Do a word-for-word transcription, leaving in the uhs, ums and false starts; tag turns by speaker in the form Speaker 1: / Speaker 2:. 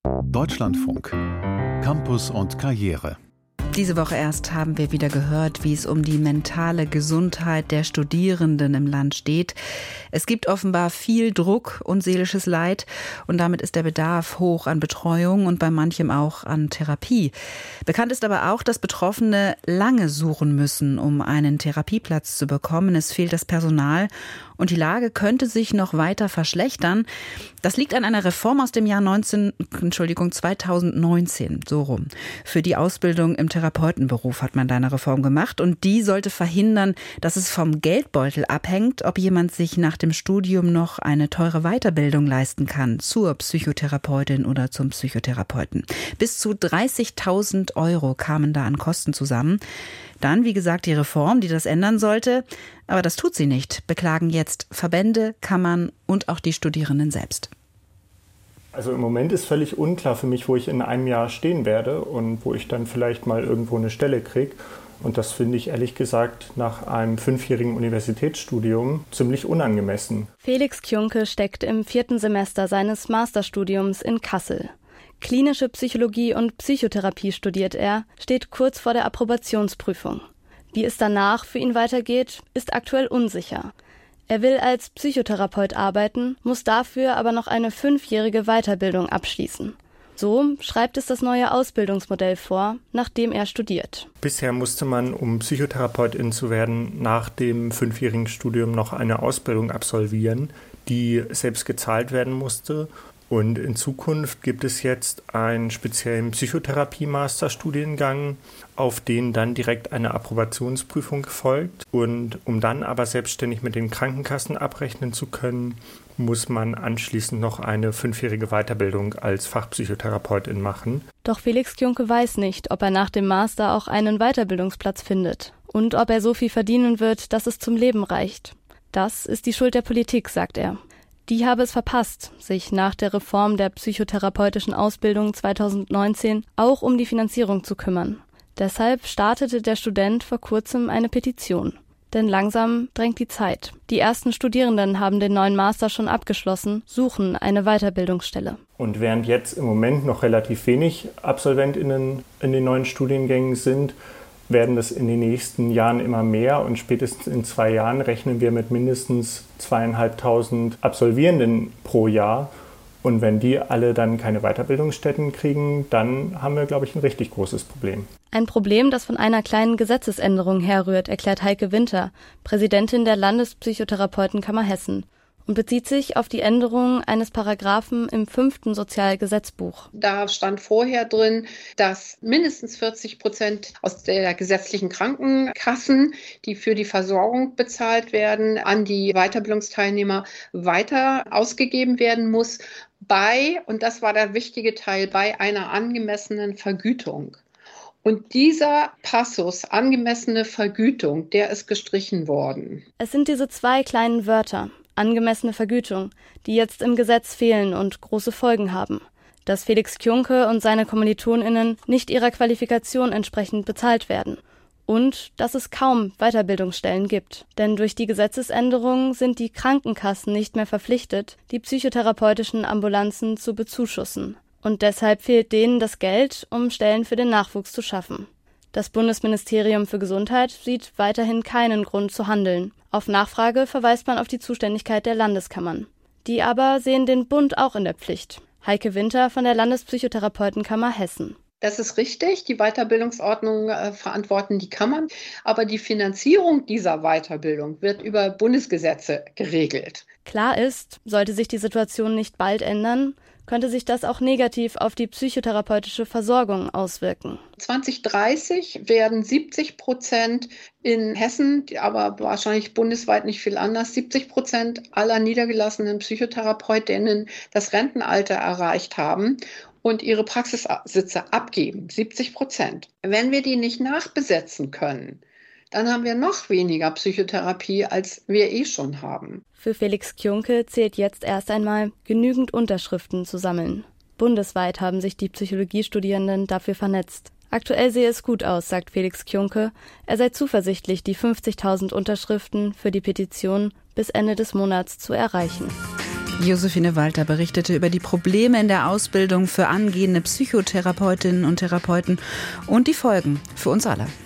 Speaker 1: Deutschlandfunk. Campus und Karriere.
Speaker 2: Diese Woche erst haben wir wieder gehört, wie es um die mentale Gesundheit der Studierenden im Land steht. Es gibt offenbar viel Druck und seelisches Leid und damit ist der Bedarf hoch an Betreuung und bei manchem auch an Therapie. Bekannt ist aber auch, dass Betroffene lange suchen müssen, um einen Therapieplatz zu bekommen. Es fehlt das Personal und die Lage könnte sich noch weiter verschlechtern. Das liegt an einer Reform aus dem Jahr neunzehn, Entschuldigung, zweitausendneunzehn, so rum. Für die Ausbildung im Therapeutenberuf hat man da eine Reform gemacht und die sollte verhindern, dass es vom Geldbeutel abhängt, ob jemand sich nach dem Studium noch eine teure Weiterbildung leisten kann zur Psychotherapeutin oder zum Psychotherapeuten. Bis zu dreißigtausend Euro kamen da an Kosten zusammen. Dann, wie gesagt, die Reform, die das ändern sollte. Aber das tut sie nicht, beklagen jetzt Verbände, Kammern und auch die Studierenden selbst.
Speaker 3: Also im Moment ist völlig unklar für mich, wo ich in einem Jahr stehen werde und wo ich dann vielleicht mal irgendwo eine Stelle kriege. Und das finde ich ehrlich gesagt nach einem fünfjährigen Universitätsstudium ziemlich unangemessen.
Speaker 4: Felix Kjunke steckt im vierten Semester seines Masterstudiums in Kassel. Klinische Psychologie und Psychotherapie studiert er, steht kurz vor der Approbationsprüfung. Wie es danach für ihn weitergeht, ist aktuell unsicher. Er will als Psychotherapeut arbeiten, muss dafür aber noch eine fünfjährige Weiterbildung abschließen. So schreibt es das neue Ausbildungsmodell vor, nachdem er studiert.
Speaker 3: Bisher musste man, um Psychotherapeutin zu werden, nach dem fünfjährigen Studium noch eine Ausbildung absolvieren, die selbst gezahlt werden musste. Und in Zukunft gibt es jetzt einen speziellen Psychotherapie-Masterstudiengang, auf den dann direkt eine Approbationsprüfung folgt. Und um dann aber selbstständig mit den Krankenkassen abrechnen zu können, muss man anschließend noch eine fünfjährige Weiterbildung als Fachpsychotherapeutin machen.
Speaker 4: Doch Felix Kjunke weiß nicht, ob er nach dem Master auch einen Weiterbildungsplatz findet und ob er so viel verdienen wird, dass es zum Leben reicht. Das ist die Schuld der Politik, sagt er. Die habe es verpasst, sich nach der Reform der psychotherapeutischen Ausbildung zweitausendneunzehn auch um die Finanzierung zu kümmern. Deshalb startete der Student vor kurzem eine Petition. Denn langsam drängt die Zeit. Die ersten Studierenden haben den neuen Master schon abgeschlossen, suchen eine Weiterbildungsstelle.
Speaker 3: Und während jetzt im Moment noch relativ wenig AbsolventInnen in den neuen Studiengängen sind, werden das in den nächsten Jahren immer mehr und spätestens in zwei Jahren rechnen wir mit mindestens zweieinhalbtausend Absolvierenden pro Jahr. Und wenn die alle dann keine Weiterbildungsstätten kriegen, dann haben wir, glaube ich, ein richtig großes Problem.
Speaker 4: Ein Problem, das von einer kleinen Gesetzesänderung herrührt, erklärt Heike Winter, Präsidentin der Landespsychotherapeutenkammer Hessen, und bezieht sich auf die Änderung eines Paragraphen im fünften Sozialgesetzbuch.
Speaker 5: Da stand vorher drin, dass mindestens vierzig Prozent aus der gesetzlichen Krankenkassen, die für die Versorgung bezahlt werden, an die Weiterbildungsteilnehmer weiter ausgegeben werden muss, bei, und das war der wichtige Teil, bei einer angemessenen Vergütung. Und dieser Passus, angemessene Vergütung, der ist gestrichen worden.
Speaker 4: Es sind diese zwei kleinen Wörter, angemessene Vergütung, die jetzt im Gesetz fehlen und große Folgen haben. Dass Felix Kjunke und seine KommilitonInnen nicht ihrer Qualifikation entsprechend bezahlt werden. Und dass es kaum Weiterbildungsstellen gibt. Denn durch die Gesetzesänderung sind die Krankenkassen nicht mehr verpflichtet, die psychotherapeutischen Ambulanzen zu bezuschussen. Und deshalb fehlt denen das Geld, um Stellen für den Nachwuchs zu schaffen. Das Bundesministerium für Gesundheit sieht weiterhin keinen Grund zu handeln. Auf Nachfrage verweist man auf die Zuständigkeit der Landeskammern. Die aber sehen den Bund auch in der Pflicht. Heike Winter von der Landespsychotherapeutenkammer Hessen.
Speaker 5: Das ist richtig, die Weiterbildungsordnung äh, verantworten die Kammern, aber die Finanzierung dieser Weiterbildung wird über Bundesgesetze geregelt.
Speaker 4: Klar ist, sollte sich die Situation nicht bald ändern, könnte sich das auch negativ auf die psychotherapeutische Versorgung auswirken.
Speaker 5: zwanzig dreißig werden siebzig Prozent in Hessen, aber wahrscheinlich bundesweit nicht viel anders, siebzig Prozent aller niedergelassenen Psychotherapeutinnen das Rentenalter erreicht haben und ihre Praxissitze abgeben, siebzig Prozent. Wenn wir die nicht nachbesetzen können, dann haben wir noch weniger Psychotherapie, als wir eh schon haben.
Speaker 4: Für Felix Kjunke zählt jetzt erst einmal, genügend Unterschriften zu sammeln. Bundesweit haben sich die Psychologiestudierenden dafür vernetzt. Aktuell sehe es gut aus, sagt Felix Kjunke. Er sei zuversichtlich, die fünfzigtausend Unterschriften für die Petition bis Ende des Monats zu erreichen.
Speaker 2: Josephine Walter berichtete über die Probleme in der Ausbildung für angehende Psychotherapeutinnen und Therapeuten und die Folgen für uns alle.